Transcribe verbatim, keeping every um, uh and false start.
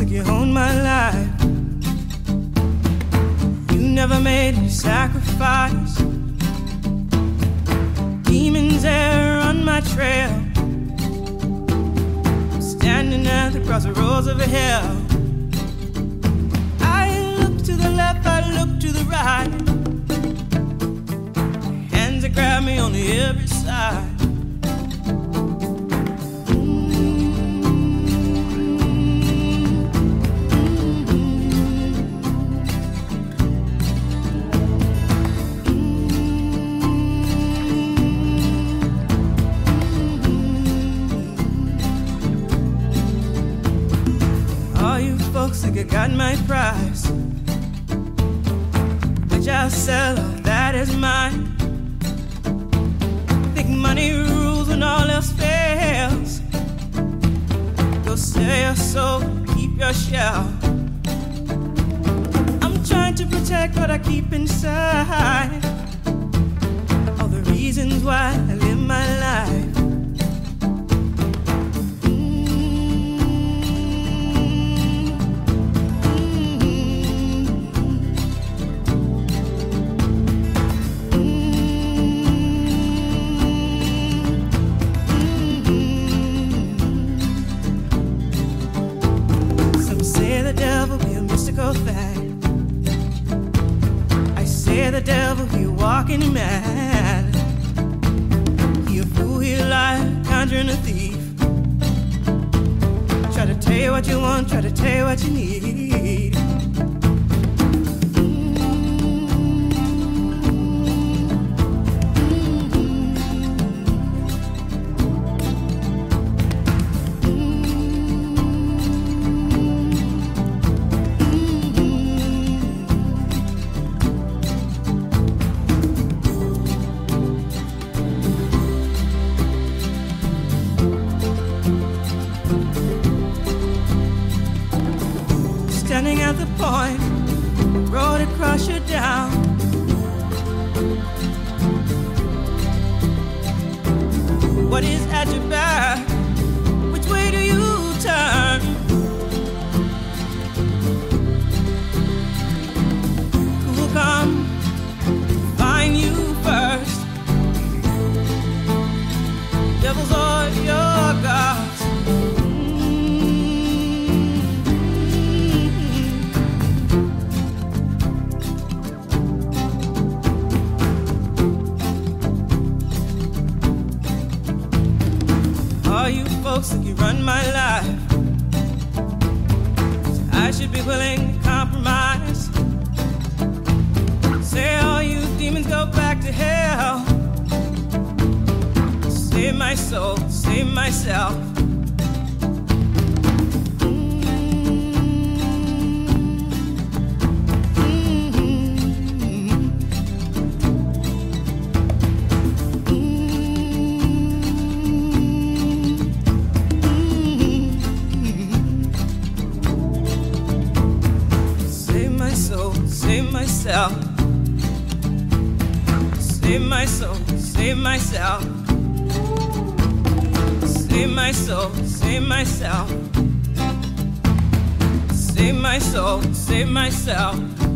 like you own my life. You never made any sacrifice. Demons there on my trail. I'm standing at the crossroads of hell. I look to the left, I look to the right. Hands that grab me on every side. Think I got my price, which I'll sell, all that is mine. Think money rules when all else fails. Go sell your soul, keep your shell. I'm trying to protect what I keep inside. All the reasons why I live my life. Thing. I say the devil, he walking mad. He a fool, he a liar, conjuring a thief. Try to tell you what you want, try to tell you what you need. Standing at the point, road across you down. What is at your back? Which way do you turn? Who will come find you first? Devils or your gods? Folks think you run my life, so I should be willing to compromise. Say all you demons go back to hell. Save my soul, save myself. Save myself. Save my soul, save myself. Save my soul, save myself. Save my soul, save myself.